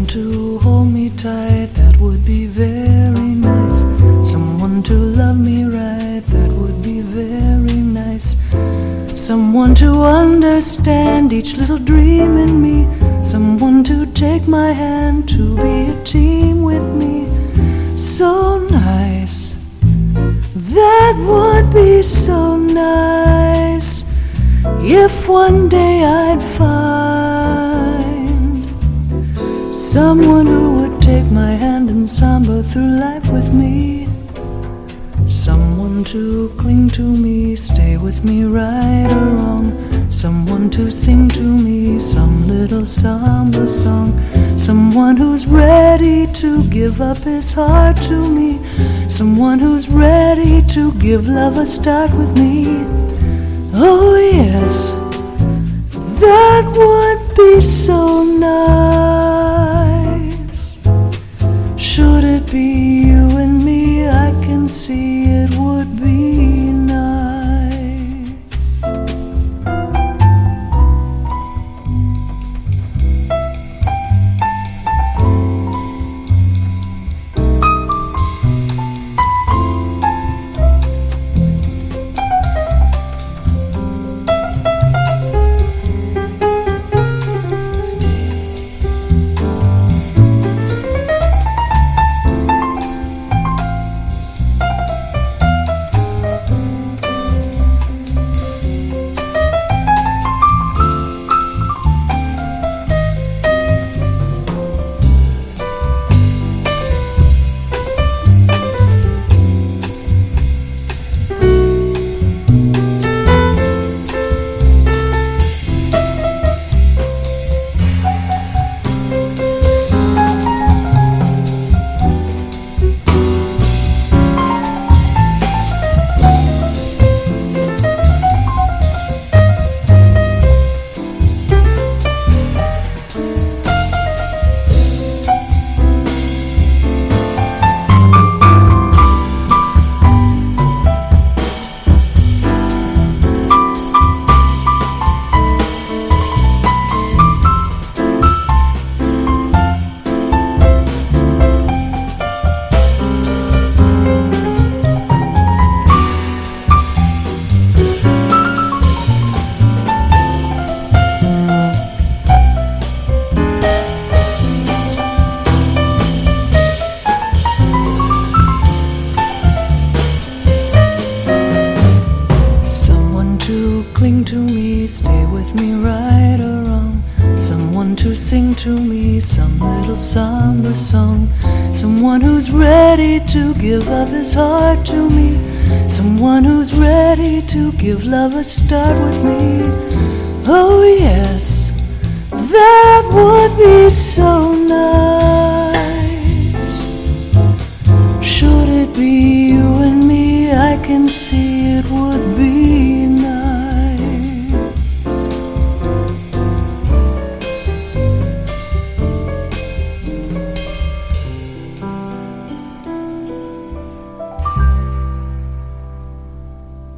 to hold me tight, that would be very nice. Someone to love me right, that would be very nice. Someone to understand each little dream in me. Someone to take my hand, to be a team with me. So nice, that would be so nice. If one day I'd find someone who would take my hand and samba through life with me. Someone to cling to me, stay with me right or wrong. Someone to sing to me some little samba song. Someone who's ready to give up his heart to me. Someone who's ready to give love a start with me. Oh yes, that would be so nice. Should it be you and me, I can see it would be nice. Cling to me, stay with me right or wrong. Someone to sing to me some little samba song. Someone who's ready to give up his heart to me. Someone who's ready to give love a start with me. Oh yes, that would be so nice. Should it be you and me, I can see it would be nice.